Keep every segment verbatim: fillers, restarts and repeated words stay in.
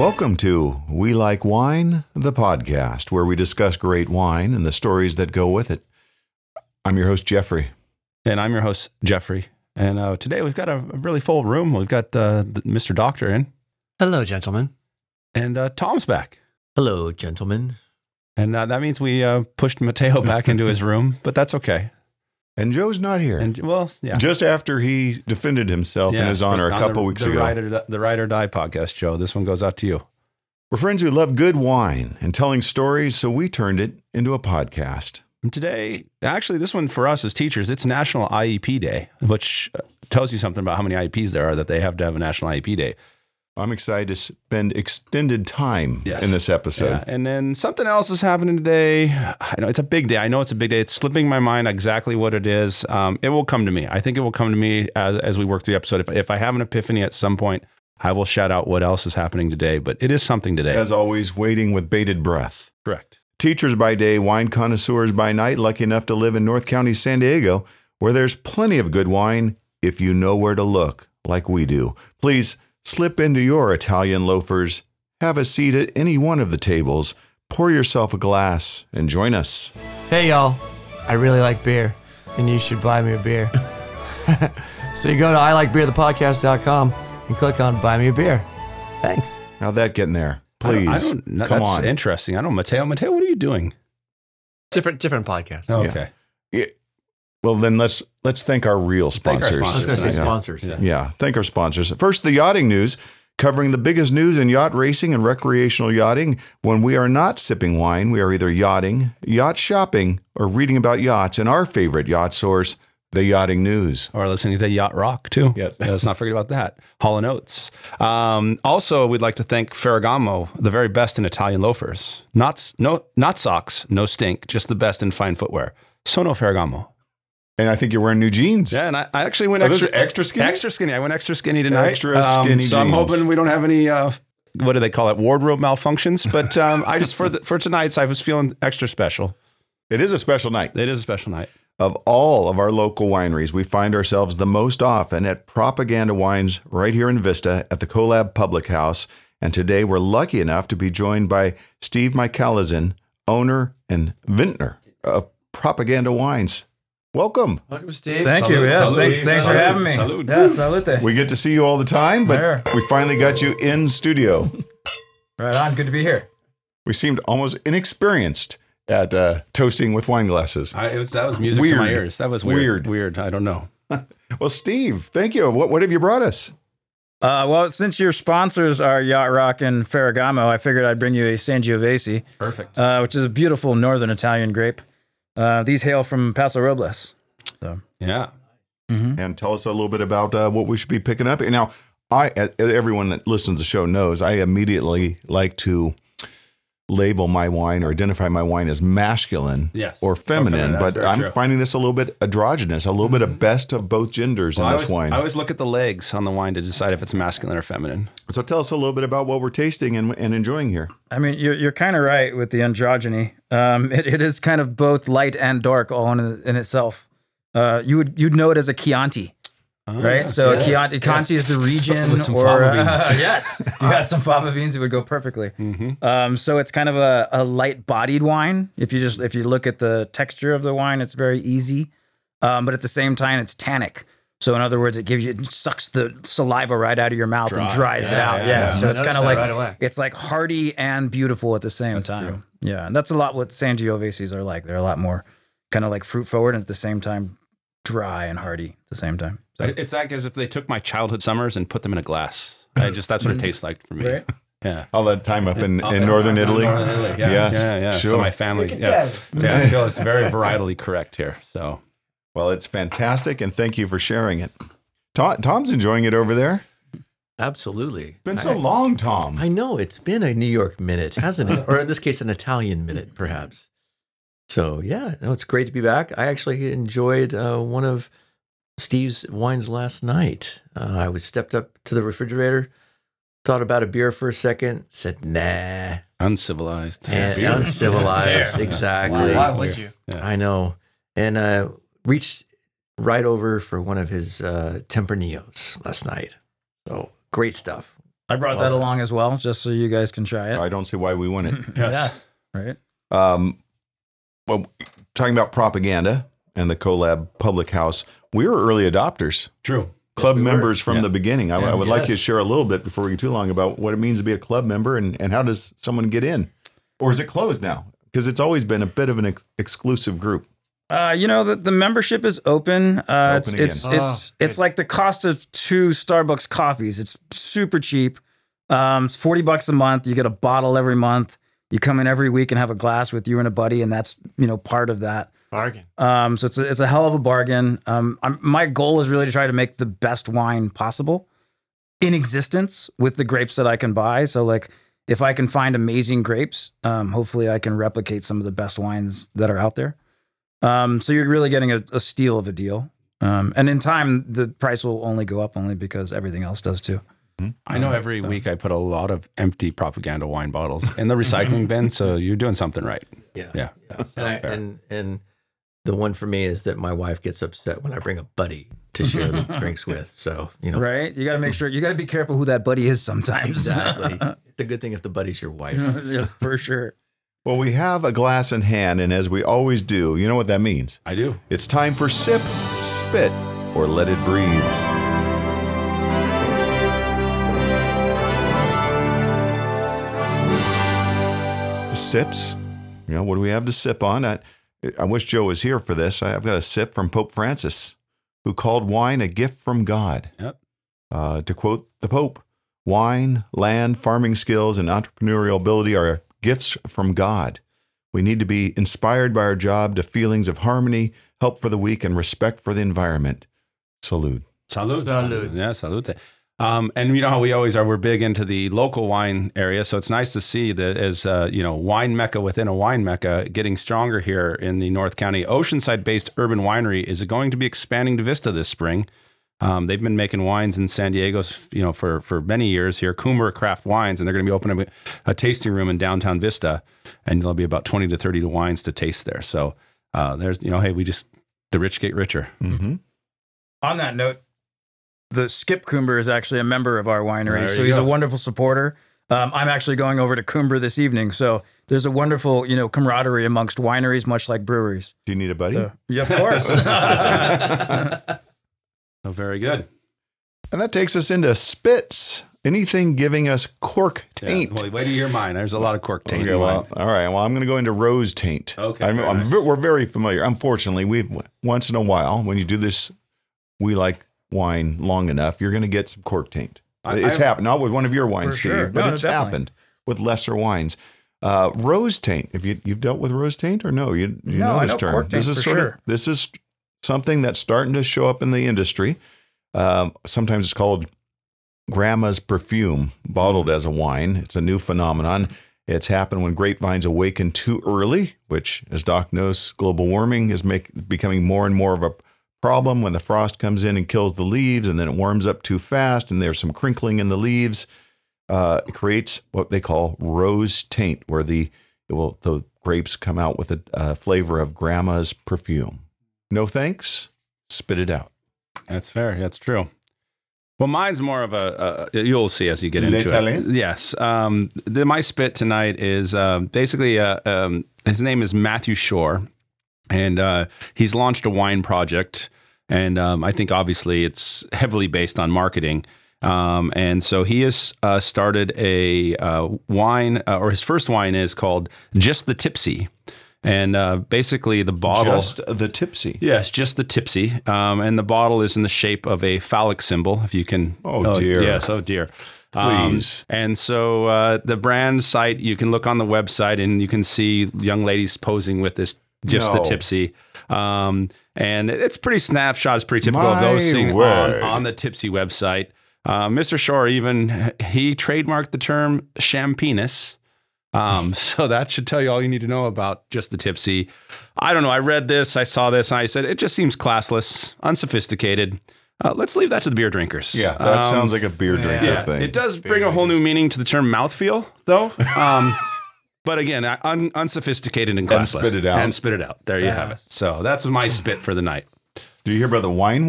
Welcome to We Like Wine, the podcast, where we discuss great wine and the stories that go with it. I'm your host, Jeffrey. And I'm your host, Jeffrey. And uh, today we've got a really full room. We've got uh, Mister Doctor in. Hello, gentlemen. And uh, Tom's back. Hello, gentlemen. And uh, that means we uh, pushed Mateo back into his room, but that's okay. And Joe's not here. And well, yeah. Just after he defended himself yeah, in his honor a couple the, weeks the ago. Ride or, the Ride or Die podcast, Joe. This one goes out to you. We're friends who love good wine and telling stories, so we turned it into a podcast. And today, actually, this one for us as teachers, it's National I E P Day, which tells you something about how many I E Ps there are that they have to have a National I E P Day. I'm excited to spend extended time yes. in this episode. Yeah. And then something else is happening today. I know it's a big day. I know it's a big day. It's slipping my mind exactly what it is. Um, it will come to me. I think it will come to me as, as we work through the episode. If, if I have an epiphany at some point, I will shout out what else is happening today. But it is something today. As always, waiting with bated breath. Correct. Teachers by day, wine connoisseurs by night, lucky enough to live in North County, San Diego, where there's plenty of good wine if you know where to look, like we do. Please slip into your Italian loafers, have a seat at any one of the tables, pour yourself a glass, and join us. Hey, y'all. I really like beer, and you should buy me a beer. So you go to I like beer the podcast dot com and click on Buy Me a Beer. Thanks. How'd that get in there? Please, I don't, I don't, come that's on. interesting. I don't, Mateo. Mateo, what are you doing? Different different podcast. Oh, Yeah. okay. Yeah. Well, then let's let's thank our real Thank our sponsors. sponsors. I was going to say Yeah. sponsors. Yeah. Yeah, thank our sponsors. First, the yachting news, covering the biggest news in yacht racing and recreational yachting. When we are not sipping wine, we are either yachting, yacht shopping, or reading about yachts in our favorite yacht source, the Yachting News. Or listening to Yacht Rock, too. Yes. Yeah, let's not forget about that. Hall and Oates. Um, also, we'd like to thank Ferragamo, the very best in Italian loafers. Not, no, not socks, no stink, just the best in fine footwear. Sono Ferragamo. And I think you're wearing new jeans. Yeah, and I, I actually went Are those extra, extra skinny? Extra skinny. I went extra skinny tonight. Extra skinny So I'm jeans. hoping we don't have any, uh, what do they call it, wardrobe malfunctions. But um, I just, for the, for tonight's, I was feeling extra special. It is a special night. It is a special night. Of all of our local wineries, we find ourselves the most often at Propaganda Wines right here in Vista at the Collab Public House. And today we're lucky enough to be joined by Steve Michalazin, owner and vintner of Propaganda Wines. Welcome. Welcome, Steve. Thank Salud, you. Yes, salud, thank, thanks for salud, having me. salud. Yeah, salute. We get to see you all the time, but There. we finally got you in studio. Right on. Good to be here. We seemed almost inexperienced at uh, toasting with wine glasses. I, it was, that was music to my Weird. ears. That was weird. Weird. Weird. I don't know. Well, Steve, thank you. What, what have you brought us? Uh, well, since your sponsors are Yacht Rock and Ferragamo, I figured I'd bring you a Sangiovese, Perfect. uh, which is a beautiful northern Italian grape. Uh, these hail from Paso Robles. So, Yeah. And tell us a little bit about uh, what we should be picking up. Now, I uh, everyone that listens to the show knows I immediately like to label my wine or identify my wine as masculine Yes. or feminine, feminine, that's but very I'm true. finding this a little bit androgynous, a little bit of best of both genders Well, I in this always, wine. I always look at the legs on the wine to decide if it's masculine or feminine. So tell us a little bit about what we're tasting and, and enjoying here. I mean, you're, you're kind of right with the androgyny. Um, it, it is kind of both light and dark all in, in itself. Uh, you would, you'd know it as a Chianti. Right, so yes. Chianti, Chianti is the region, With some or fava uh, beans. yes, you had some fava beans, it would go perfectly. Mm-hmm. Um, so it's kind of a, a light-bodied wine. If you just if you look at the texture of the wine, it's very easy, um, but at the same time, it's tannic. So in other words, it gives you it sucks the saliva right out of your mouth and dries it Yeah, out. yeah, Yeah, yeah. so I it's kind noticed of that like right away. it's like hearty and beautiful at the same time. true. Yeah, and that's a lot what Sangioveses are like. They're a lot more kind of like fruit forward and at the same time dry and hearty at the same time. So. It's like as if they took my childhood summers and put them in a glass. I just that's what it tastes like for me. Right. Yeah. All that time up in, Oh, in yeah. northern Italy. Northern Italy. Yeah. Yes, Yeah. Yeah. sure. So my family. Yeah. Yeah. I feel it's very varietally correct here. So Well, it's fantastic, and thank you for sharing it. Tom, Tom's enjoying it over there. Absolutely. It's been so I, long, Tom. I know. It's been a New York minute, hasn't it? Or in this case, an Italian minute, perhaps. So, yeah, no, it's great to be back. I actually enjoyed uh, one of Steve's wines last night. Uh, I was stepped up to the refrigerator, thought about a beer for a second, said, nah. uncivilized. And Beer. uncivilized, Fair. exactly. Why would you? Yeah. I know. And uh, reached right over for one of his uh, Tempranillos last night. So great stuff. I brought that along as well, just so you guys can try it. I don't see why we wouldn't. Yes. Right. Um, well, talking about propaganda and the Collab Public House, we were early adopters, True. club we were. members from Yeah. the beginning. I, I would like Yes. you to share a little bit before we get too long about what it means to be a club member and, and how does someone get in? Or is it closed now? Because it's always been a bit of an ex- exclusive group. Uh, you know, the, the membership is open. Uh, it's Open it's again. it's it's like the cost of two Starbucks coffees. It's super cheap. Um, it's forty bucks a month. You get a bottle every month. You come in every week and have a glass with you and a buddy, and that's, you know, part of that. Bargain. Um, so it's a, it's a hell of a bargain. Um, I'm, my goal is really to try to make the best wine possible in existence with the grapes that I can buy. So like, if I can find amazing grapes, um, hopefully I can replicate some of the best wines that are out there. Um, so you're really getting a, a steal of a deal. Um, and in time, the price will only go up only because everything else does too. I know every week I put a lot of empty propaganda wine bottles in the recycling bin, so you're doing something right. Yeah. Yeah. And, I, and and the one for me is that my wife gets upset when I bring a buddy to share the drinks with. So, you know, Right? You got to make sure, you got to be careful who that buddy is sometimes. exactly. It's a good thing if the buddy's your wife. Yeah, for sure. Well, we have a glass in hand, and as we always do, you know what that means? I do. It's time for sip, spit, or let it breathe. Sips. You know, what do we have to sip on? I, I wish Joe was here for this. I- I've got a sip from Pope Francis, who called wine a gift from God. Yep. Uh, to quote the Pope, wine, land, farming skills, and entrepreneurial ability are gifts from God. We need to be inspired by our job to feelings of harmony, help for the weak, and respect for the environment. Salute. Salud. Salud. Yeah, salute. Um, and you know how we always are, we're big into the local wine area. So it's nice to see that as, uh, you know, wine mecca within a wine mecca getting stronger here in the North County. Oceanside-based Urban Winery is going to be expanding to Vista this spring. Um, they've been making wines in San Diego, you know, for, for many years here, Coomer Craft Wines, and they're going to be opening a tasting room in downtown Vista, and there'll be about twenty to thirty wines to taste there. So uh, there's, you know, hey, we just, the rich get richer. Mm-hmm. On that note, the Skip Coomber is actually a member of our winery, There so you he's go. a wonderful supporter. Um, I'm actually going over to Coomber this evening, so there's a wonderful, you know, camaraderie amongst wineries, much like breweries. Do you need a buddy? So, yeah, of course. Oh, very good. And that takes us into spits. Anything giving us cork taint. Yeah. Well, wait to hear mine. There's a lot of cork taint. Okay, in well, mine. all right. Well, I'm going to go into rose taint. Okay, I'm, very I'm, nice. ve- we're very familiar. Unfortunately, we've once in a while when you do this, we like wine long enough, you're going to get some cork taint. I- it's I- happened, not with one of your wines, For Steve, sure. but No, it's definitely. happened with lesser wines. Uh, rose taint. Have you you've dealt with rose taint or no? You, you No, know I this know term. cork this taint is for sort sure. of this is something that's starting to show up in the industry. Um, sometimes it's called grandma's perfume, bottled as a wine. It's a new phenomenon. It's happened when grapevines awaken too early, which, as Doc knows, global warming is make, becoming more and more of a problem when the frost comes in and kills the leaves, and then it warms up too fast, and there's some crinkling in the leaves. Uh, it creates what they call rose taint, where the it will, the grapes come out with a uh, flavor of grandma's perfume. No thanks. Spit it out. That's fair. That's true. Well, mine's more of a, a you'll see as you get into it. L'Italien? Yes. Um, the, my spit tonight is uh, basically, uh, um, his name is Matthew Shore, and uh, he's launched a wine project. And um, I think obviously it's heavily based on marketing. Um, and so he has uh, started a uh, wine, uh, or his first wine is called Just the Tipsy. And uh, basically the bottle... Just the tipsy. Yes, just the tipsy. Um, and the bottle is in the shape of a phallic symbol, if you can. Oh, dear. Yes, oh dear. Please. Um, and so uh, the brand site, you can look on the website and you can see young ladies posing with this, just the No. tipsy. Um, and it's pretty snapshot. It's pretty typical of My those things on, word. on the tipsy website. Uh, Mister Shore even, he trademarked the term champiness. Um, so that should tell you all you need to know about just the tipsy. I don't know. I read this, I saw this, and I said, it just seems classless, unsophisticated. Uh, let's leave that to the beer drinkers. Yeah, that Um, sounds like a beer drinker yeah, thing. it does bring a whole new meaning to the term mouthfeel, though. Um, but again, un- unsophisticated and classless. spit it out. And spit it out. There you have it. So that's my spit for the night. Do you hear about the wine war?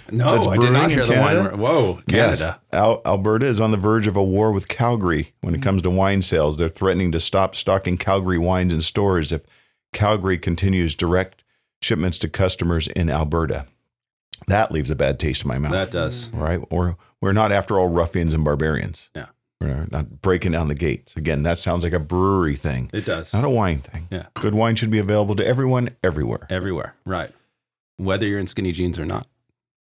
No, that's I did brewing not in hear the wine. Canada? Whoa, Yes. Canada. Al- Alberta is on the verge of a war with Calgary when it comes to wine sales. They're threatening to stop stocking Calgary wines in stores if Calgary continues direct shipments to customers in Alberta. That leaves a bad taste in my mouth. That does. Right? Or we're not, after all, ruffians and barbarians. Yeah. We're not breaking down the gates. Again, that sounds like a brewery thing, It does. not a wine thing. Yeah. Good wine should be available to everyone, everywhere. Everywhere. Right. Whether you're in skinny jeans or not,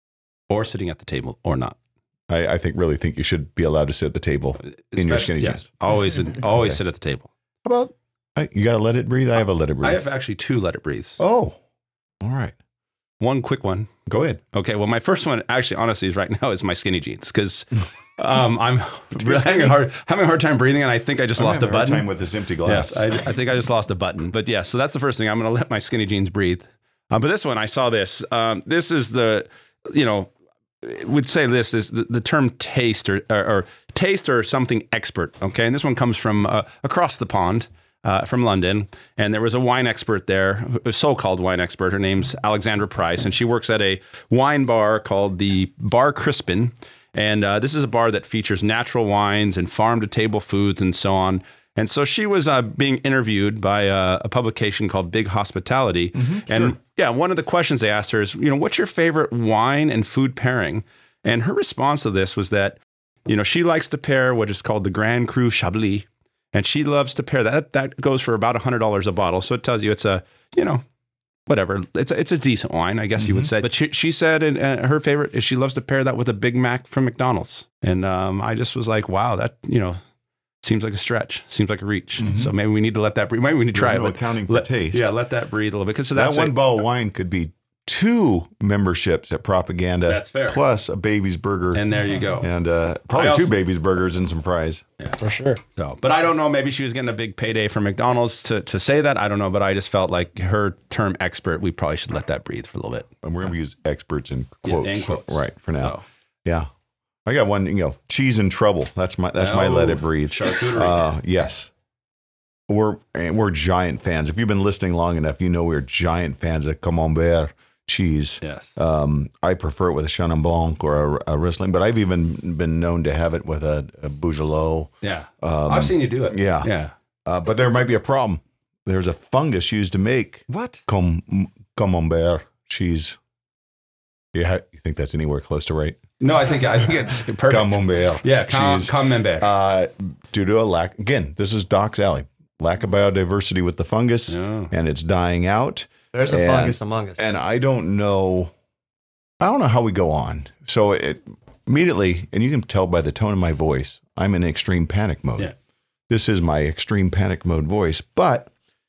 or sitting at the table or not. I, I think really think you should be allowed to sit at the table in your skinny Especially- jeans. yes, Always, always Okay. sit at the table. How about, I- you got to let it breathe? I have a let it breathe. I have actually two let it breathes. Oh, all right. One quick one. Go ahead. Okay, well, my first one actually, honestly, is right now is my skinny jeans because um, I'm really having a hard having a hard time breathing, and I think I just I'm lost a having hard button. time with this empty glass. Yes, I, I think I just lost a button. But yeah, so that's the first thing. I'm going to let my skinny jeans breathe. Uh, but this one, I saw this. Um, this is the, you know, would say this is the, the term taste or, or, or taste or something expert. Okay, and this one comes from uh, across the pond. Uh, from London, and there was a wine expert there, a so-called wine expert. Her name's Alexandra Price, and she works at a wine bar called the Bar Crispin. And uh, this is a bar that features natural wines and farm-to-table foods and so on. And so she was uh, being interviewed by uh, a publication called Big Hospitality. And yeah, one of the questions they asked her is, you know, what's your favorite wine and food pairing? And her response to this was that, you know, she likes to pair what is called the Grand Cru Chablis. And she loves to pair that. That goes for about one hundred dollars a bottle. So it tells you it's a, you know, whatever. It's a, it's a decent wine, I guess mm-hmm. you would say. But she, she said and uh, her favorite is she loves to pair that with a Big Mac from McDonald's. And um, I just was like, wow, that, you know, seems like a stretch. Seems like a reach. Mm-hmm. So maybe we need to let that breathe. Maybe we need to try There's it. no accounting for let, taste. Yeah, let that breathe a little bit. Because so that that's one a, bottle of wine could be two memberships at Propaganda. That's fair. Plus a Baby's Burger. And there you go. And uh, probably also, two Baby's Burgers and some fries. Yeah, for sure. So, but I don't know. Maybe she was getting a big payday from McDonald's to, to say that. I don't know. But I just felt like her term expert, we probably should let that breathe for a little bit. And we're going to use experts in quotes. Yeah, in quotes. Right, for now. So. Yeah. I got one, you know, cheese and trouble. That's my that's my let it breathe. Charcuterie. Uh, yes. We're and we're giant fans. If you've been listening long enough, you know we're giant fans of Camembert cheese. Yes. Um, I prefer it with a Chenin Blanc or a, a Riesling, but I've even been known to have it with a, a Beaujolais. Yeah. Um, I've seen you do it. Yeah. Yeah. Uh, but there might be a problem. There's a fungus used to make What? com- Camembert cheese. Yeah, you think that's anywhere close to right? No, I think I think it's perfect. Camembert Yeah, com- cheese. Camembert. Uh, due to a lack, again, this is Doc's alley. Lack of biodiversity with the fungus, Oh. and it's dying out. There's a And- fungus among us. And I don't know, I don't know how we go on. So it immediately, and you can tell by the tone of my voice, I'm in extreme panic mode. Yeah. This is my extreme panic mode voice. But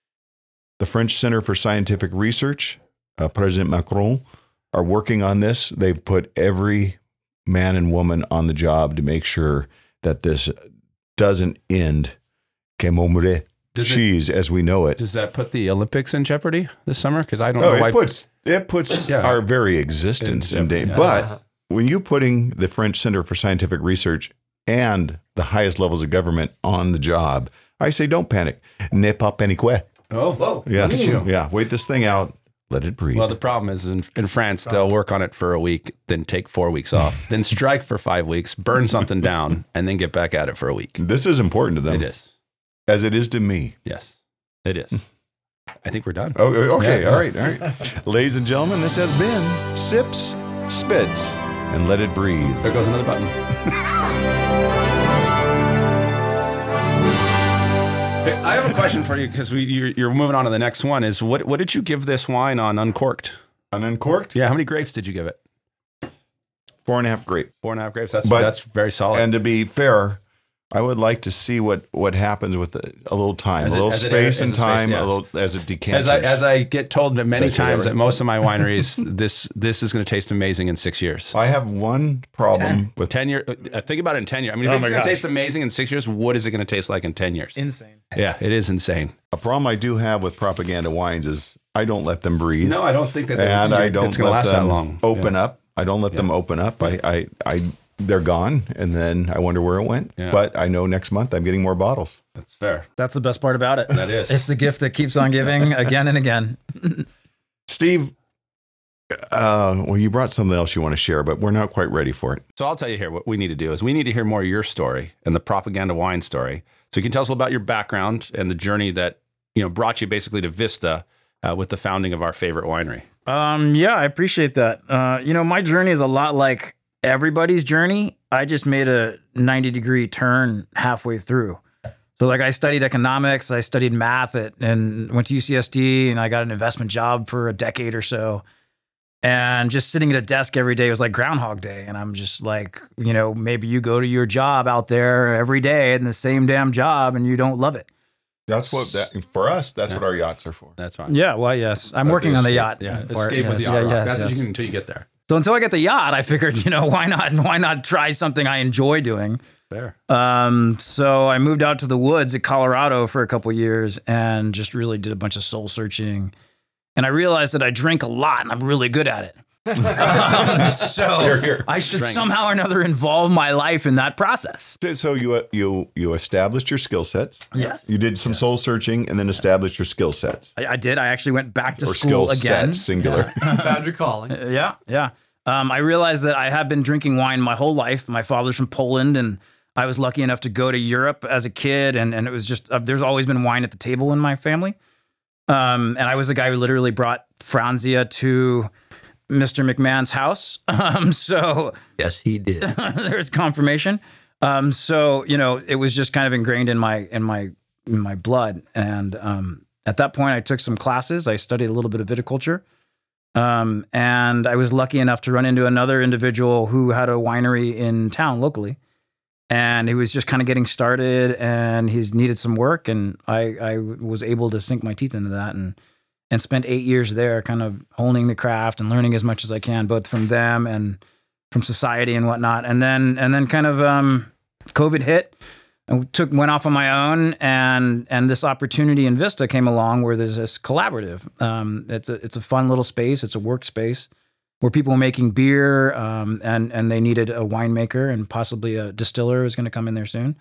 the French Center for Scientific Research, uh, President Macron, are working on this. They've put every man and woman on the job to make sure that this doesn't end. Camembert Does it- cheese as we know it. Does that put the Olympics in jeopardy this summer? Because I don't Oh, know why. it puts it puts Yeah. our very existence In in danger. jeopardy, But when you're putting the French Center for Scientific Research and the highest levels of government on the job, I say don't panic. Ne pas paniquer. oh, whoa. Yes. Yeah. Wait this thing out. Let it breathe. Well, the problem is in, in France, they'll work on it for a week, then take four weeks off, then strike for five weeks, burn something down, and then get back at it for a week. this is important to them. It is. As it is to me. Yes, it is. I think we're done. Oh, okay. Yeah. All right. All right. Ladies and gentlemen, this has been Sips, Spits, and Let It Breathe. There goes another button. Hey, I have a question for you because we you're, you're moving on to the next one. Is what what did you give this wine on Uncorked? On Uncorked? Yeah, how many grapes did you give it? Four and a half grapes. Four and a half grapes. That's But- that's very solid. And to be fair, I would like to see what, what happens with the, a little time, As a it- little as it- space as and it space, time, yes. a little as it decanters. as I as I get told many Did I say that times right? at most of my wineries, this this is going to taste amazing in six years. I have one problem with Ten year, uh, think about it in ten years. I mean, if Oh it's my going to gosh. taste amazing in six years, what is it going to taste like in ten years? Insane. Yeah, it is insane. a problem I do have with propaganda wines is I don't let them breathe, No, I don't think that. and I don't it's going to let last them that long. open up. I don't let them open up. I, I, I, they're gone, and then I wonder where it went. Yeah. But I know next month I'm getting more bottles. That's fair. That's the best part about it. That is. It's the gift that keeps on giving again and again. Steve, Uh, well, you brought something else you want to share, but we're not quite ready for it. So I'll tell you here, what we need to do is we need to hear more of your story and the Propaganda Wine story. So you can tell us a little about your background and the journey that, you know, brought you basically to Vista uh, with the founding of our favorite winery. Um, yeah, I appreciate that. Uh, you know, my journey is a lot like everybody's journey. I just made a ninety degree turn halfway through. So like I studied economics, I studied math at, and went to U C S D, and I got an investment job for a decade or so. And just sitting at a desk every day was like Groundhog Day. And I'm just like, you know, maybe you go to your job out there every day in the same damn job and you don't love it. That's what that for us. That's yeah. what our yachts are for. That's fine. Yeah, well, yes, I'm working on the yacht. Yeah, part. escape yes, with the yacht. yeah, Rock. yes, That's yes. what you can until you get there. So until I get the yacht, I figured, you know, why not? Why not try something I enjoy doing? Fair. Um, so I moved out to the woods at Colorado for a couple of years and just really did a bunch of soul searching. And I realized that I drink a lot and I'm really good at it. um, so Here, here. I should Strengths. somehow or another involve my life in that process. So you you you established your skill sets. Yes. You did some Yes. soul searching and then established your skill sets. I, I did. I actually went back to Or school skill again. sets, singular. Found your calling. Uh, Yeah, yeah. Um, I realized that I had been drinking wine my whole life. My father's from Poland, and I was lucky enough to go to Europe as a kid, and, and it was just, uh, there's always been wine at the table in my family. Um, and I was the guy who literally brought Franzia to Mister McMahon's house. Um, so Yes, he did. there's confirmation. Um, so, you know, it was just kind of ingrained in my, in my, in my blood. And um, at that point I took some classes. I studied a little bit of viticulture. Um, and I was lucky enough to run into another individual who had a winery in town locally. And he was just kind of getting started and he's needed some work. And I, I was able to sink my teeth into that and, and spent eight years there kind of honing the craft and learning as much as I can, both from them and from society and whatnot. And then, and then kind of, um, COVID hit and took, went off on my own and, and this opportunity in Vista came along where there's this collaborative. Um, it's a, it's a fun little space. It's a workspace where people were making beer, um, and, and they needed a winemaker and possibly a distiller was going to come in there soon.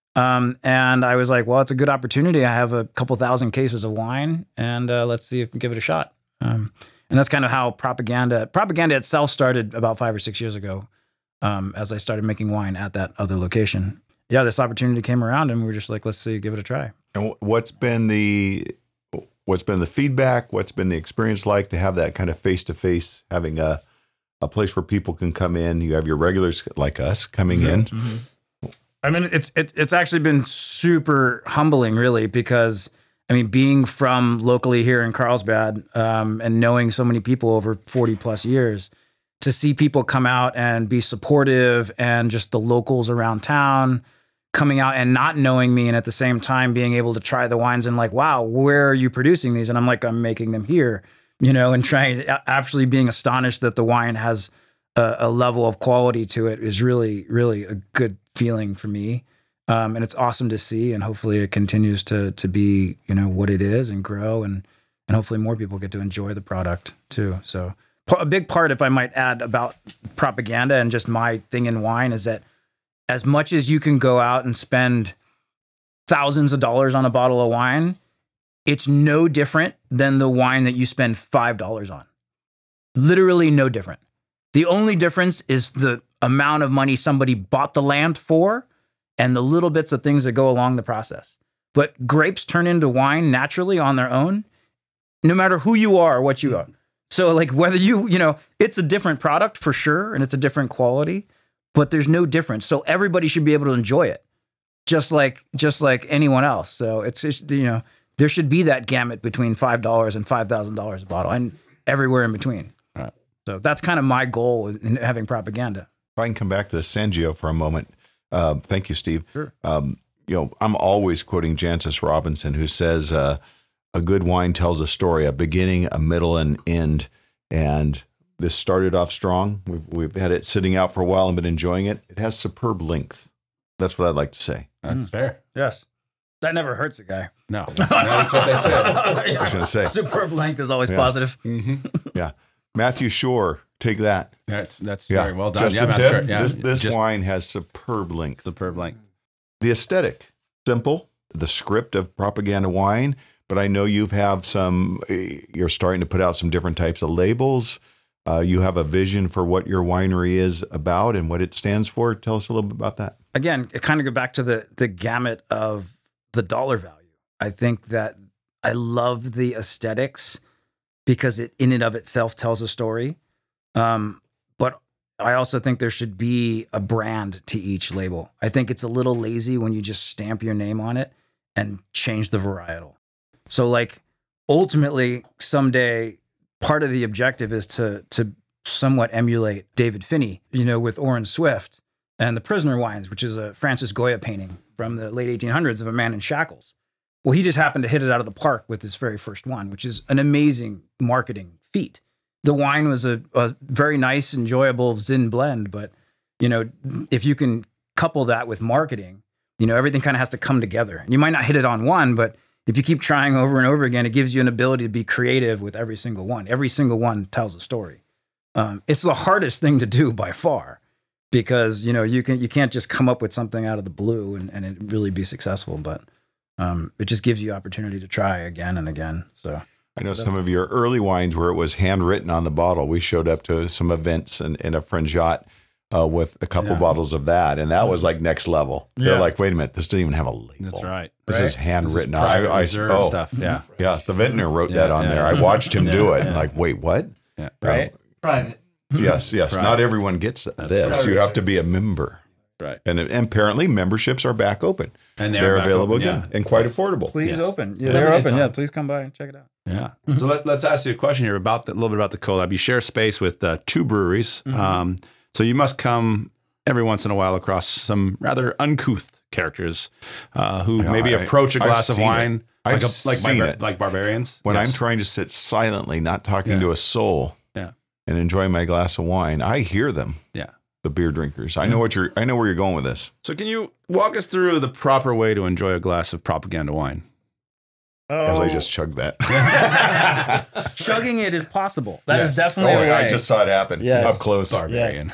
Um, and I was like, well, it's a good opportunity. I have a couple thousand cases of wine and, uh, let's see if we can give it a shot. Um, and that's kind of how propaganda, propaganda itself started about five or six years ago. Um, as I started making wine at that other location. Yeah, this opportunity came around and we were just like, let's see, give it a try. And what's been the what's been the feedback? What's been the experience like to have that kind of face to face, having a a place where people can come in? You have your regulars like us coming in. Mm-hmm. I mean, it's it, it's actually been super humbling, really, because I mean, being from locally here in Carlsbad um, and knowing so many people over forty plus years, to see people come out and be supportive and just the locals around town coming out and not knowing me and at the same time being able to try the wines and like, wow, where are you producing these? And I'm like, I'm making them here, you know, and trying actually being astonished that the wine has a, a level of quality to it is really, really a good feeling for me. Um, and it's awesome to see. And hopefully it continues to, to be, you know, what it is and grow and, and hopefully more people get to enjoy the product too. So a big part, if I might add, about propaganda and just my thing in wine is that as much as you can go out and spend thousands of dollars on a bottle of wine, it's no different than the wine that you spend five dollars on. Literally no different. The only difference is the amount of money somebody bought the land for and the little bits of things that go along the process. But grapes turn into wine naturally on their own, no matter who you are or what you are. So like whether you, you know, it's a different product for sure, and it's a different quality, but there's no difference. So everybody should be able to enjoy it just like, just like anyone else. So it's just, you know, there should be that gamut between five dollars and five thousand dollars a bottle and everywhere in between. Right. So that's kind of my goal in having propaganda. If I can come back to the Sangio for a moment. Uh, thank you, Steve. Sure. Um, you know, I'm always quoting Jancis Robinson, who says, uh, a good wine tells a story, a beginning, a middle, and end. And this started off strong. We've, we've had it sitting out for a while and been enjoying it. It has superb length. That's what I'd like to say. That's Mm. fair. Yes. That never hurts a guy. No, that's what they said. I was going to say. Superb length is always Yeah. positive. Mm-hmm. Yeah. Matthew Shore, take that. That's that's Yeah. very well done. Just yeah, the Master. tip. Yeah, This, this just wine has superb length. superb length. The aesthetic, simple, the script of propaganda wine, but I know you've have some, you're starting to put out some different types of labels. Uh, you have a vision for what your winery is about and what it stands for. Tell us a little bit about that. Again, it kind of go back to the the gamut of the dollar value. I think that I love the aesthetics because it in and of itself tells a story. Um, but I also think there should be a brand to each label. I think it's a little lazy when you just stamp your name on it and change the varietal. So like ultimately someday part of the objective is to to somewhat emulate David Finney, you know, with Orin Swift and the Prisoner Wines, which is a Francis Goya painting from the late eighteen hundreds of a man in shackles. Well, he just happened to hit it out of the park with his very first one, which is an amazing marketing feat. The wine was a, a very nice, enjoyable Zin blend, but you know, if you can couple that with marketing, you know, everything kind of has to come together. And you might not hit it on one, but if you keep trying over and over again, it gives you an ability to be creative with every single one. Every single one tells a story. Um, it's the hardest thing to do by far, because you know you can you can't just come up with something out of the blue and, and it really be successful. But um, it just gives you opportunity to try again and again. So I know some of your early wines where it was handwritten on the bottle. We showed up to some events in, in a Franjot uh, with a couple Yeah. bottles of that, and that was like next level. They're Yeah. like, wait a minute, this doesn't even have a label. That's right. This Right. is handwritten. This is private I, I reserve oh, stuff. Yeah. Yeah, the vintner wrote that Yeah, on yeah. there. I watched him do it. And yeah. like, wait, what? Yeah. right. Private. Yes, yes. Right. Not everyone gets this. right. You have to be a member. Right. And, and apparently memberships are back open. And they're They're back available open, again yeah. and quite affordable. Please Yes. open. Yeah, Yeah. they're Every open. time. Yeah, please come by and check it out. Yeah. So let, let's ask you a question here about the, a little bit about the collab. You share space with uh, two breweries. Mm-hmm. Um, so you must come every once in a while across some rather uncouth characters uh, who know, maybe I- approach a I've glass of seen it. wine I've like, a, like, seen barbar- it. like barbarians. When Yes. I'm trying to sit silently, not talking Yeah. to a soul, Yeah. and enjoy my glass of wine, I hear them. Yeah. The beer drinkers. I know what you're. I know where you're going with this. So can you walk us through the proper way to enjoy a glass of propaganda wine? As Oh, I just chugged that. chugging it is possible. That is Yes. definitely oh, a way. I just saw it happen Yes. up close. Barbarian.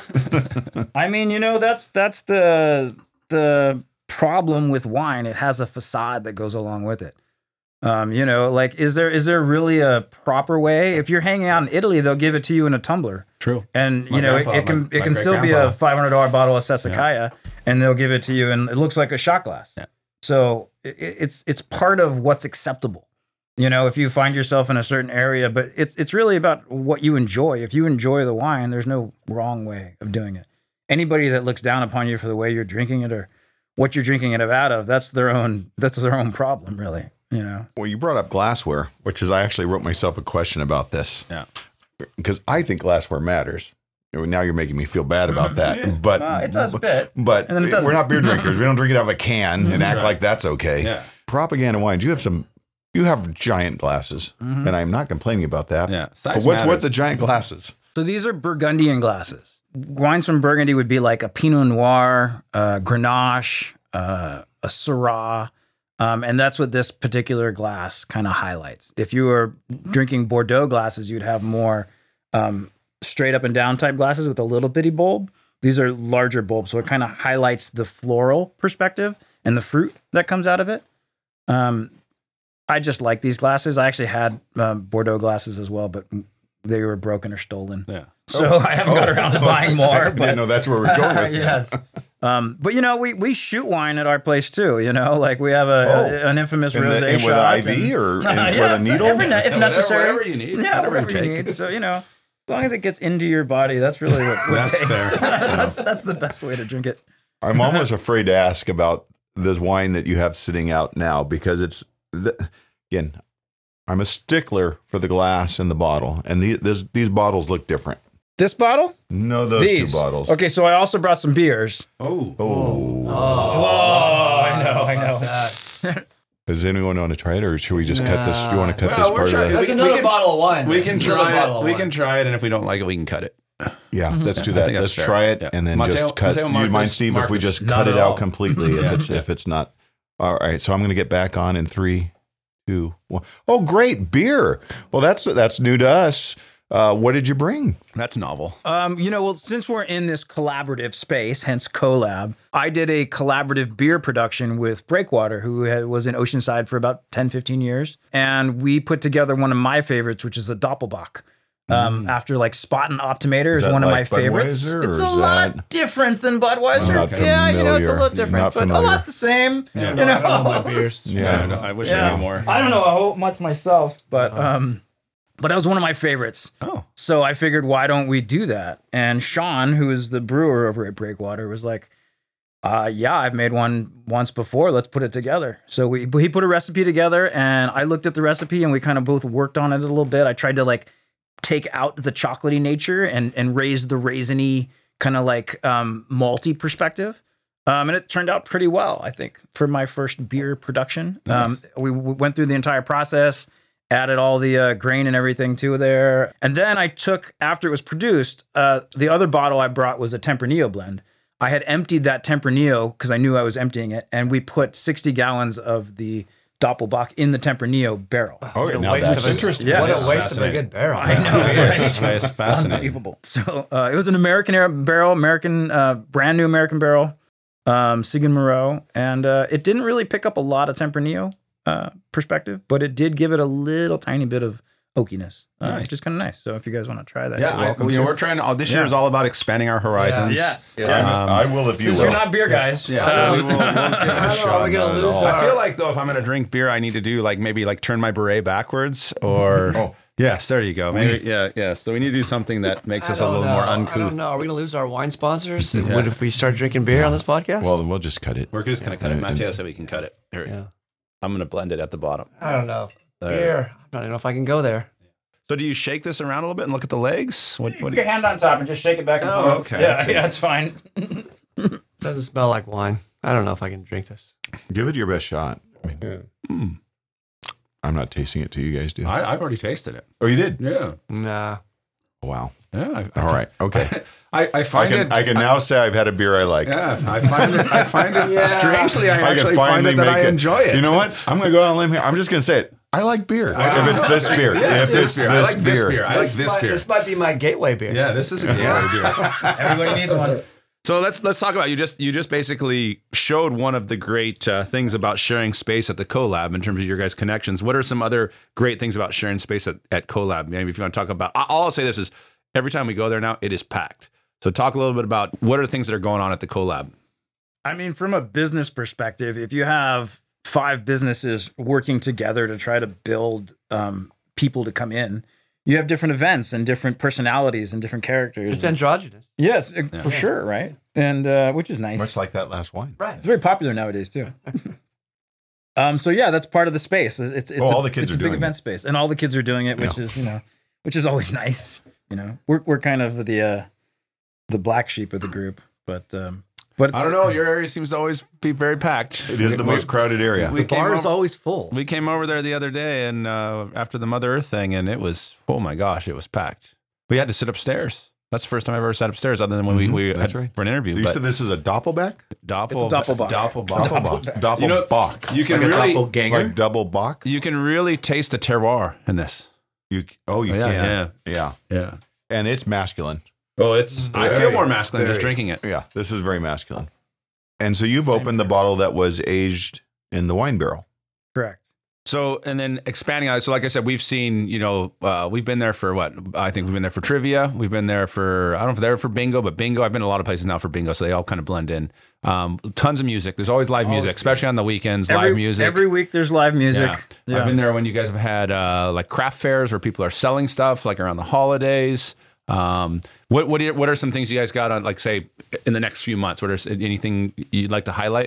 I mean, you know, that's that's the the problem with wine. It has a facade that goes along with it. Um, you know, like is there is there really a proper way? If you're hanging out in Italy, they'll give it to you in a tumbler, True. and My you know grandpa, it, it can my- it my can still be great-grandpa. a five hundred dollar bottle of Sassicaia, and they'll give it to you, and it looks like a shot glass. Yeah. So it, it's it's part of what's acceptable. You know, if you find yourself in a certain area, but it's it's really about what you enjoy. If you enjoy the wine, there's no wrong way of doing it. Anybody that looks down upon you for the way you're drinking it or what you're drinking it out of, that's their own that's their own problem, really. You know. Well, you brought up glassware, which is I actually wrote myself a question about this. Yeah. Because I think glassware matters. Now you're making me feel bad about that, but Uh, it does a bit. But And then it doesn't. we're not beer drinkers. We don't drink it out of a can and act right. like that's okay. Yeah. Propaganda wines. You have some. You have giant glasses, and I'm not complaining about that. Yeah. But Size what's matters. with the giant glasses? So these are Burgundian glasses. Wines from Burgundy would be like a Pinot Noir, uh, Grenache, uh, a Syrah. Um, and that's what this particular glass kind of highlights. If you were drinking Bordeaux glasses, you'd have more um, straight up and down type glasses with a little bitty bulb. These are larger bulbs, so it kind of highlights the floral perspective and the fruit that comes out of it. Um, I just like these glasses. I actually had um, Bordeaux glasses as well, but they were broken or stolen. Yeah. So I haven't got around to buying more. I But didn't know that's where we're going with this. yes. Um, but you know, we we shoot wine at our place too. You know, like we have a, Oh. a- an infamous In the- rosé in with shot an I V and- or in- yeah, with a so needle? every, if Whatever- necessary, whatever you need. Yeah, Whatever you whatever you take. need. So you know, as long as it gets into your body, that's really what, what That's takes. fair. that's that's the best way to drink it. I'm almost afraid to ask about this wine that you have sitting out now because it's th- again, I'm a stickler for the glass and the bottle, and the, this, these bottles look different. This bottle, No, those these two bottles. Okay, so I also brought some beers. Oh. Oh, Oh, I know, I know. does anyone want to try it, or should we just cut this? Do you want to cut Well, this we're part trying- of the? There's We can- another we can- bottle of wine. We can Another try bottle it. of We wine. can try it, and if we don't like it, we can cut it. Yeah, let's do I that. think Let's that's try fair. it, Yeah. and then Matteo- just cut. Matteo you mind, Marcus- Steve, if we Marcus. just Not cut at it out all. completely? Yeah. If it's Yeah. if it's not. All right, so I'm going to get back on in three, two, one. Oh, great beer! Well, that's that's new to us. Uh, what did you bring? That's novel. Um, you know, well, since we're in this collaborative space, hence collab, I did a collaborative beer production with Breakwater, who had, was in Oceanside for about ten, fifteen years. And we put together one of my favorites, which is a Doppelbock. Um, after like Spot and Optimator is, that one of like my favorites. Budweiser, or It's is a lot that- different than Budweiser. I'm not Yeah, you know, it's a familiar. little different, Not but familiar. a lot the same. Yeah, you no, know, I don't know my beers. Yeah. I, I wish I Yeah. knew more. I don't know a whole much myself, but um, but that was one of my favorites. Oh. So I figured, why don't we do that? And Sean, who is the brewer over at Breakwater, was like, uh, yeah, I've made one once before. Let's put it together. So we he put a recipe together, and I looked at the recipe, and we kind of both worked on it a little bit. I tried to like take out the chocolatey nature and and raise the raisiny kind of like um, malty perspective. Um, and it turned out pretty well, I think, for my first beer production. Um, we, we went through the entire process, added all the uh, grain and everything to there. And then I took, after it was produced, uh, the other bottle I brought was a Tempranillo blend. I had emptied that Tempranillo because I knew I was emptying it. And we put sixty gallons of the Doppelbock in the Tempranillo barrel. Oh, What a now waste that's of a- interesting. Yeah. What That's a waste of a fascinating. good barrel. I know, It's, right? it's fascinating. Unbelievable. So uh, it was an American era barrel, American, uh, brand new American barrel, um, Sigan Moreau, and uh, it didn't really pick up a lot of Tempranillo uh, perspective, but it did give it a little tiny bit of oakiness, uh, Nice. which is kind of nice. So if you guys want to try that, Yeah, you're I, welcome you know, to. we're trying to. Oh, this Yeah. year is all about expanding our horizons. Yes. Yeah. yes. Um, I will if you Since will. you're not beer guys, Yeah, so we um, will, we'll give it a I don't know, are shot. we gonna not at lose all. our... I feel like though, if I'm going to drink beer, I need to do like maybe like turn my beret backwards or. Oh. Yes, there you go. Maybe yeah, yeah. So we need to do something that makes I us a don't little know. more I don't uncouth. know. Are we going to lose our wine sponsors? What if we start drinking beer on this podcast? Well, we'll just cut it. We're just going to cut it. And- Matteo said we can cut it. Here, yeah. I'm going to blend it at the bottom. I don't know. There. Beer. I don't even know if I can go there. So do you shake this around a little bit and look at the legs? What? put What? Do your you, hand on top and just shake it back and Oh, forth. okay. Yeah, That's yeah, it's fine. Doesn't smell like wine. I don't know if I can drink this. Give it your best shot. I mean, Mm. I'm not tasting it till you guys do. I, I've already tasted it. Oh, you did? Yeah. Nah. Wow. Yeah. I, I All right. Okay. I, I I find can it. I can now say I've had a beer I like. Yeah, I find it. I find it. Strangely, I, I can actually find finally it that make I it. enjoy it. You know what? I'm going to go out on a limb here. I'm just going to say it. I like beer. If it's this beer. Yes, if it's this beer. I like this beer. I like this, this might, beer. this might be my gateway beer. Yeah, this is a gateway beer. Everybody needs one. So let's let's talk about you. Just you just basically showed one of the great uh, things about sharing space at the Collab in terms of your guys' connections. What are some other great things about sharing space at, at Collab? Maybe if you want to talk about, all I'll say this is every time we go there now, it is packed. So talk a little bit about what are the things that are going on at the Collab. I mean, from a business perspective, if you have five businesses working together to try to build um, people to come in, you have different events and different personalities and different characters. It's androgynous. yes, uh, for sure, right? And uh, which is nice. Much like that last wine. Right. It's very popular nowadays too. um, so yeah, that's part of the space. It's it's, it's Oh, a, all the kids it's are a big doing event space, and all the kids are doing it, which Yeah. is you know, which is always nice. You know, we're we're kind of the uh, the black sheep of the group, but um, but I don't know. Your area seems to always be very packed. It is the We- most crowded area. we The came bar is over- always full. We came over there the other day and uh, after the Mother Earth thing, and it was, oh my gosh, it was packed. We had to sit upstairs. That's the first time I've ever sat upstairs other than when we, Mhm, we that's had, right. for an interview. You but said this is a doppelback? Doppel, It's a Doppelbock. Doppelbock. Doppelbock. Doppelbock. You know, you can Like a really, doppelganger. Like double Bock? you can really taste the terroir in this. You, oh, you yeah, can. yeah, Yeah. yeah. And it's masculine. Oh, it's. I feel Very, more masculine just very. drinking it. Yeah. This is very masculine. And so you've opened the bottle that was aged in the wine barrel. correct. So, and then expanding on it. So, like I said, we've seen, you know, uh, we've been there for what? I think we've been there for trivia. We've been there for, I don't know if they're for bingo, but bingo. I've been to a lot of places now for bingo. So they all kind of blend in. Um, tons of music. There's always live music, especially on the weekends, Every, live music. every week there's live music. Yeah. I've been there when you guys have had uh, like craft fairs where people are selling stuff, like around the holidays. Um, what what are, what are some things you guys got on, like say in the next few months? What are anything you'd like to highlight?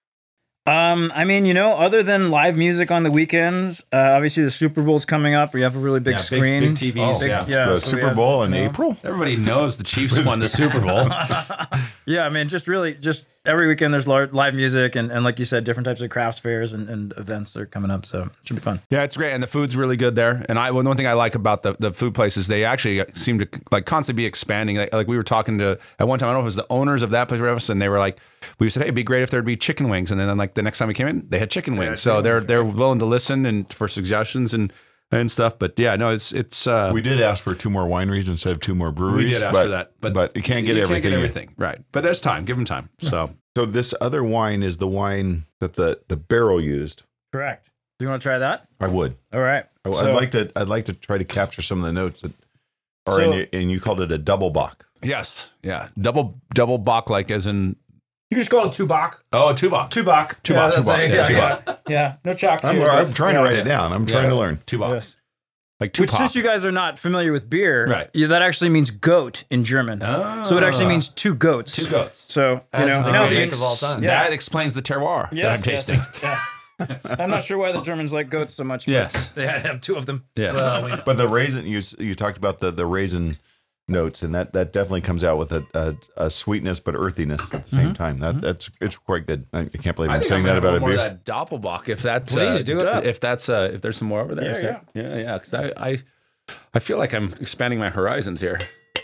Um, I mean, you know, other than live music on the weekends, uh, obviously the Super Bowl's coming up. We have a really big Yeah, big- screen, big T Vs, Big- yeah. yeah. the so we Super have- Bowl in you know. April? Everybody knows the Chiefs won the Super Bowl. Yeah, I mean, just really, just every weekend there's lar- live music and, and like you said, different types of crafts fairs and, and events are coming up. So it should be fun. Yeah, it's great, and the food's really good there. And I, well, one thing I like about the, the food places, they actually seem to like constantly be expanding. Like, like we were talking to at one time, I don't know if it was the owners of that place or whatever, and they were like, we said, hey, it'd be great if there'd be chicken wings. And then like the next time we came in, they had chicken wings. So they're they're willing to listen and for suggestions and and stuff. But yeah, no, it's it's. Uh, We did ask for two more wineries instead of two more breweries. we did ask but, for that, but but you can't get you everything. Can't get everything, right? But there's time. Give them time. So So this other wine is the wine that the, the barrel used. Correct. Do you want to try that? I would. All right. I, So- I'd like to. I'd like to try to capture some of the notes that Or So- and, you, and you called it a double bock. Yes. Yeah. Double double bock, like as in You can just call it two Bach. oh two bock. Two Bach. Two yeah, Bach, that's two Bach, it. yeah, Yeah, two yeah. Bach. Yeah, no chalks I'm, here. I'm trying to Yeah. write it down. I'm trying to learn. Two bock. Yes. Like two Which, since you guys are not familiar with beer, Right. yeah, that actually means goat in German. Oh. So it actually means two goats. Two goats. So, you That's know, the now greatest the- of all time. Yeah. That explains the terroir that Yes, I'm yes, tasting. yeah. I'm not sure why the Germans like goats so much. But Yes. they had to have two of them. Yes. But the raisin, you you talked about the, the raisin notes, and that, that definitely comes out with a, a, a sweetness but earthiness at the same time. That that's it's quite good. I, I can't believe I'm saying that about a more beer. of that Doppelbock. If that's Please uh, do it up. If that's uh, if there's some more over there. Yeah, Is there- yeah, yeah. Because I, I I feel like I'm expanding my horizons here.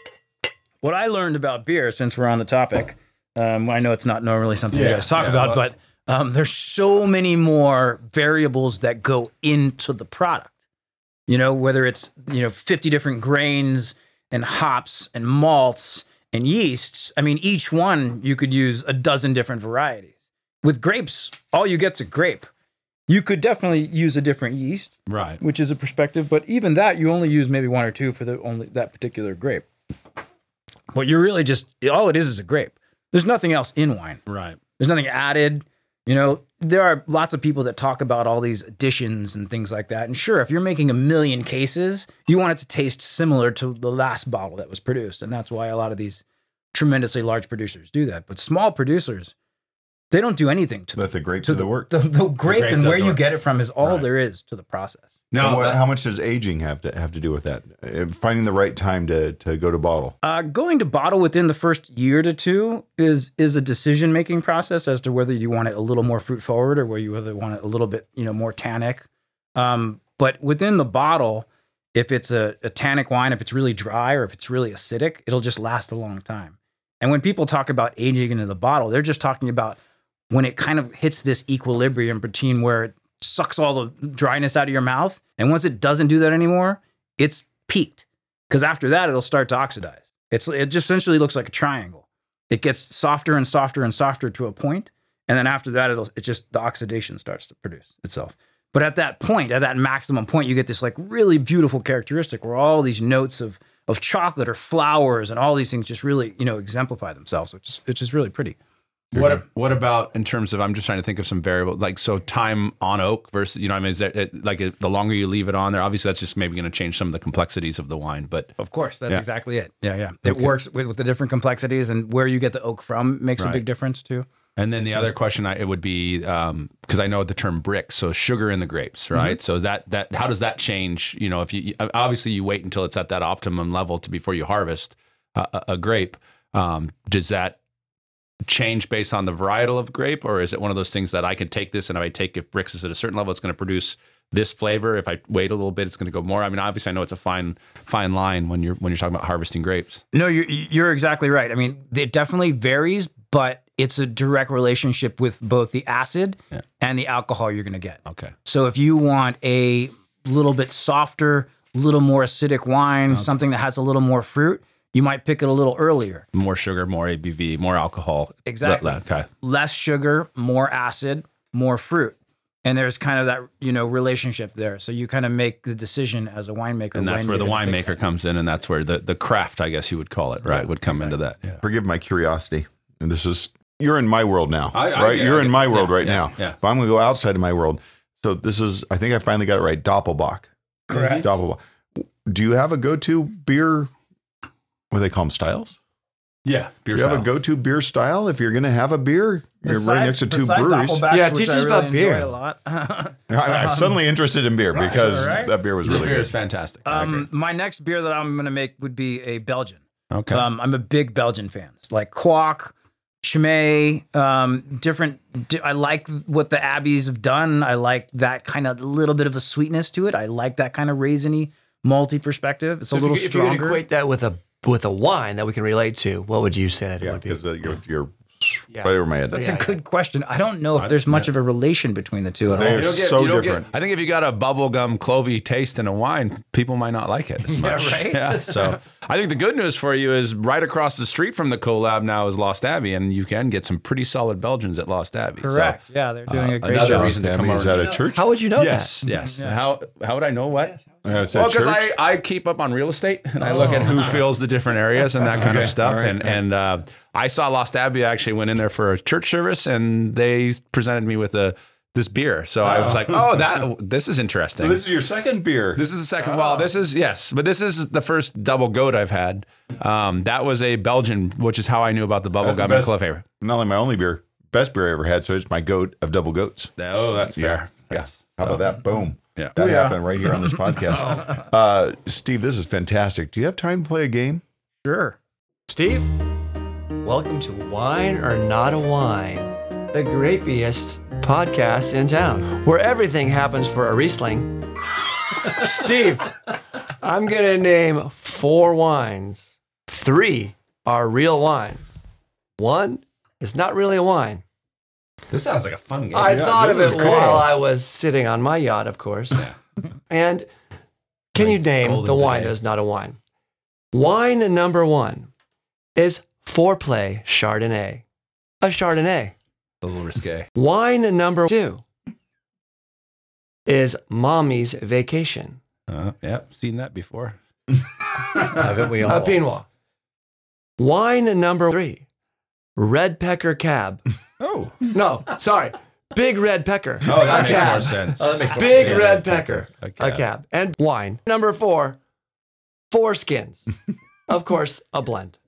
What I learned about beer, since we're on the topic, um, I know it's not normally something you Yeah, guys talk yeah, about, well- but um, there's so many more variables that go into the product. You know, whether it's, you know, fifty different grains and hops and malts and yeasts. I mean, each one you could use a dozen different varieties. With grapes, all you get's a grape. You could definitely use a different yeast, Right. which is a perspective, but even that you only use maybe one or two for the only that particular grape. What you're really just all it is is a grape. There's nothing else in wine. Right. There's nothing added. You know, there are lots of people that talk about all these additions and things like that. And sure, if you're making a million cases, you want it to taste similar to the last bottle that was produced. And that's why a lot of these tremendously large producers do that. But small producers, they don't do anything to Let the, the grape to do the work. The, the grape grape and does where the you work. get it from is all Right. there is to the process. And Now, what- that- how much does aging have to have to do with that? Uh, Finding the right time to to go to bottle. Uh, going to bottle within the first year to two is is a decision making process as to whether you want it a little more fruit forward or whether you whether want it a little bit you know more tannic. Um, but within the bottle, if it's a, a tannic wine, if it's really dry or if it's really acidic, it'll just last a long time. And when people talk about aging into the bottle, they're just talking about when it kind of hits this equilibrium between where it sucks all the dryness out of your mouth, and once it doesn't do that anymore, it's peaked. Because after that, it'll start to oxidize. It's it just essentially looks like a triangle. It gets softer and softer and softer to a point, and then after that, it'll it just the oxidation starts to produce itself. But at that point, at that maximum point, you get this like really beautiful characteristic where all these notes of of chocolate or flowers and all these things just really you know exemplify themselves, which is which is really pretty. What what about in terms of I'm just trying to think of some variables like so time on oak versus you know what I mean is that it, like it, the longer you leave it on there obviously that's just maybe going to change some of the complexities of the wine but Of course, that's Yeah. exactly it. Yeah, yeah. It Okay. works with, with the different complexities and where you get the oak from makes a Right. big difference too. and then the other question I, it would be because I know the term bricks so sugar in the grapes right so is that that how does that change you know if you obviously you wait until it's at that optimum level to before you harvest a, a, a grape um, does that change based on the varietal of grape, or is it one of those things that I can take this and if I take if bricks is at a certain level, it's going to produce this flavor. If I wait a little bit, it's going to go more. I mean, obviously, I know it's a fine fine line when you're when you're talking about harvesting grapes. No, you're you're exactly right. I mean, it definitely varies, but it's a direct relationship with both the acid Yeah. and the alcohol you're going to get. Okay, So if you want a little bit softer, little more acidic wine, something that has a little more fruit, you might pick it a little earlier. more sugar, more A B V, more alcohol. Exactly. Okay. Less sugar, more acid, more fruit. And there's kind of that, you know, relationship there. So you kind of make the decision as a winemaker. And that's when where the you're gonna pick winemaker comes in, and that's where the, the craft, I guess you would call it, right, would come into that. Yeah. Forgive my curiosity. And this is you're in my world now, I- I- right? yeah, you're I in get- my world yeah, right yeah, now. yeah. But I'm going to go outside of my world. So this is I think I finally got it right. Doppelbock. Correct. Doppelbock. Do you have a go-to beer? What do they call them? Styles? Yeah. Beer Do you have style. a go-to beer style if you're going to have a beer? You're right next to two breweries. Yeah, teach us about beer. A lot. I- I'm suddenly interested in beer because right. that beer was This really beer good. is fantastic. I agree. um, my next beer that I'm going to make would be a Belgian. Okay. Um, I'm a big Belgian fan. Like Kwak, Chimay, um, different. Di- I like what the Abbeys have done. I like that kind of little bit of a sweetness to it. I like that kind of raisiny, malty perspective. It's a If little you, if you could stronger. equate that with a with a wine that we can relate to, what would you say that it Yeah, would be? because uh, you're, you're Yeah. right over my head. That's Yeah, a yeah. good question. I don't know if there's much of a relation between the two at They all. are You don't get- so you don't get- different. I think if you got a bubblegum clovey taste in a wine, people might not like it as much. right? Yeah. So I think the good news for you is right across the street from the collab now is Lost Abbey, and you can get some pretty solid Belgians at Lost Abbey. So, Correct. Yeah, they're doing uh, a great another job. reason to come Is over. that a church? How would you know Yes, that? yes. How how would I know what? Uh, is that Well, because church? I, I keep up on real estate and I look at who fills the different areas and that kind Okay, of stuff. all right, and all right. and uh, I saw Lost Abbey. I actually went in there for a church service and they presented me with a this beer. So I was like, oh, that this is interesting. So this is your second beer. This is the second. Well, this is yes, but this is the first double goat I've had. Um, that was a Belgian, which is how I knew about the That's the bubblegum and best- club flavor. Not only my only beer, best beer I ever had. So it's my goat of double goats. Oh, that's fair. Yes. How about that? Boom. Yeah. That happened right here on this podcast. uh, Steve, this is fantastic. Do you have time to play a game? Sure. Steve, welcome to Wine or Not a Wine, the grapiest podcast in town, where everything happens for a Riesling. Steve, I'm going to name four wines. Three are real wines. One is not really a wine. This sounds like a fun game. I Yeah, thought of this it is cool. while I was sitting on my yacht, of course. And can you name golden the wine bidet. that is not a wine? Wine number one is Foreplay Chardonnay. A Chardonnay. a little risque. Wine number two is Mommy's Vacation. Uh, yep, seen that before. Haven't we all? A Pinot. Wine number three, Red Pecker Cab. Oh, No, sorry. Big Red Pecker. oh, that A makes cab. more sense. Oh, that makes more Big sense. Red Pecker. A A cab. cab. And wine. Number four, Four Skins. Of course, a blend.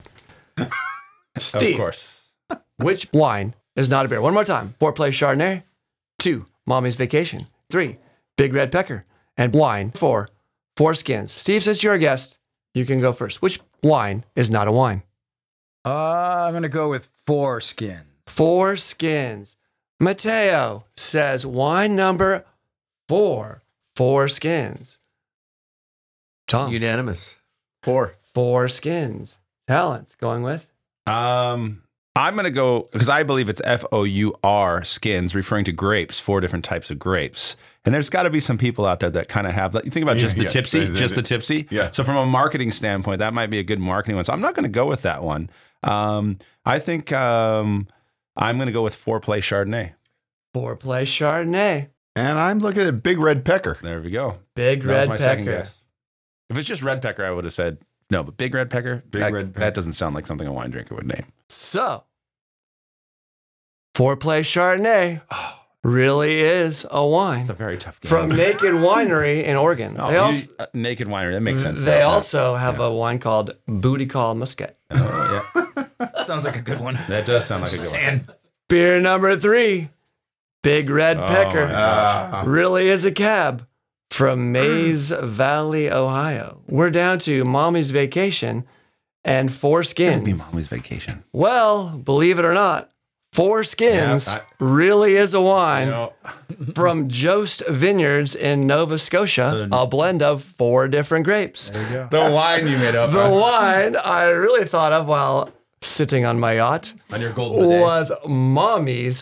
Steve, Of course. which wine is not a beer? One more time. Foreplay Chardonnay. Two, Mommy's Vacation. Three, Big Red Pecker. And wine. Four, Four Skins. Steve, since you're a guest, you can go first. Which wine is not a wine? Uh, I'm gonna go with four skins. Four Skins. Mateo says wine number four, Four Skins. Tom, Unanimous. Four. Four Skins. Talents going with? Um, I'm gonna go because I believe it's F O U R skins, referring to grapes, four different types of grapes. And there's got to be some people out there that kind of have that. You think about Yeah, just the yeah. tipsy, The- the- just the tipsy. Yeah. So from a marketing standpoint, that might be a good marketing one. So I'm not going to go with that one. Um, I think um, I'm going to go with Foreplay Chardonnay. Foreplay Chardonnay. And I'm looking at Big Red Pecker. There we go. Big That was Red my second Pecker. guess. If it's just red pecker, I would have said no. But big red pecker, Big that, red pecker. that doesn't sound like something a wine drinker would name. So, Foreplay Chardonnay really is a wine It's a very tough game. from Naked Winery in Oregon. Oh, they you- also, uh, naked winery. That makes sense. they though. also have a wine called Booty Call Muscat. Oh, yeah. Sounds like a good one. That does sound like a good one. Sand. Beer number three, Big Red Oh, Pecker. my gosh. Uh, Really is a cab from Mays Valley, Ohio. We're down to Mommy's Vacation and Four It's gonna be Skins. mommy's vacation. Well, believe it or not, Four Skins Yeah, I- really is a wine You know, from Jost Vineyards in Nova Scotia, a blend of four different grapes. the wine you made up The wine I really thought of while sitting on my yacht on your golden bidet. was Mommy's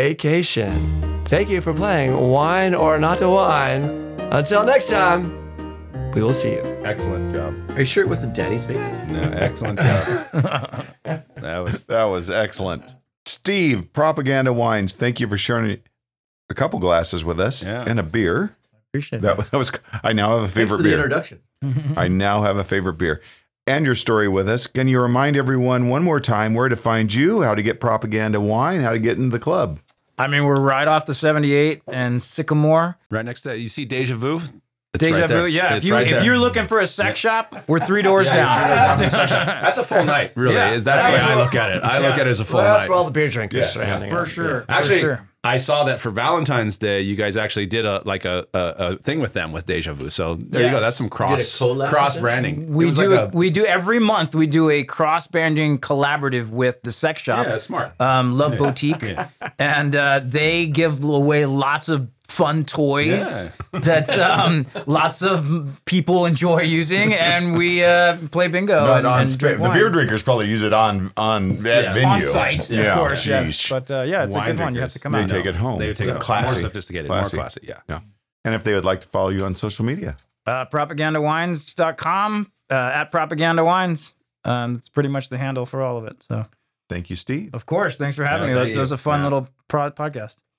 Vacation. Thank you for playing Wine or Not a Wine. Until next time, we will see you. Excellent job. Are you sure it wasn't Daddy's baby? No, excellent job. that was that was excellent. Steve, Propaganda Wines, thank you for sharing a couple glasses with us Yeah. and a beer. Appreciate That, that was. I now have a Thanks favorite for the beer. introduction. I now have a favorite beer. And your story with us. Can you remind everyone one more time where to find you, how to get Propaganda Wine, how to get into the club? I mean, we're right off the seventy-eight and Sycamore. right next to you. See Deja Vu. It's Deja right there. Vu, yeah. It's If you right if there. you're looking for a sex shop, we're three doors down. That's a full night, really. Yeah. That's the way I look at it. I look at it as a full Well, that's night. where all the beer drinkers Yeah, are hanging For out. sure. for Actually, sure. I saw that for Valentine's Day, you guys actually did a like a a, a thing with them with Deja Vu. So there you go. Yes. That's some cross collab cross with them? branding. We It was do like a- we do every month we do a cross banding collaborative with the sex shop. yeah, smart. um, Love Boutique, and uh, they give away lots of fun toys that um, lots of people enjoy using, and we uh, play bingo Not and, on and spa- drink the wine. beer drinkers probably use it on on that Yeah. venue. on site, Yeah, of course, yes. sheesh. But uh, yeah, it's Wine a good one. You have drinkers. to come They out. take it home. They would take it Classy. more sophisticated, Classy. more classy. Yeah. Yeah. And if they would like to follow you on social media, Uh, propaganda wines dot com uh, at Propaganda Wines. Um, it's pretty much the handle for all of it. So, thank you, Steve. of course, thanks for having Yeah, me. That, thank that was you. a fun Yeah. little pro- podcast.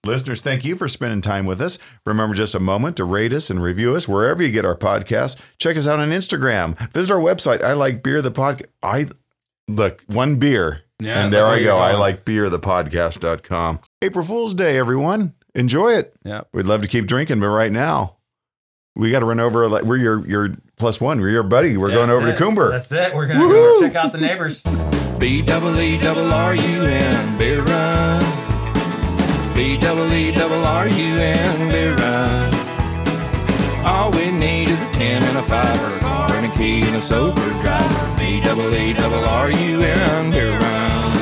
Listeners, thank you for spending time with us. Remember just a moment to rate us and review us wherever you get our podcast. Check us out on Instagram. Visit our website. I like beer the podcast. I look one beer. Yeah, and there look I where go. you're I going. like beer the podcast dot com. April Fool's Day, everyone. Enjoy it. Yeah. We'd love to keep drinking, but right now we got to run over. Like we're your your plus one. We're your buddy. We're going over to Coomber. That's it. We're gonna go check out the neighbors. B double E double R U N beer run. B double E double R U N beer run. All we need is a ten and a five or a car and a key and a sober driver. B double E double R U N beer run.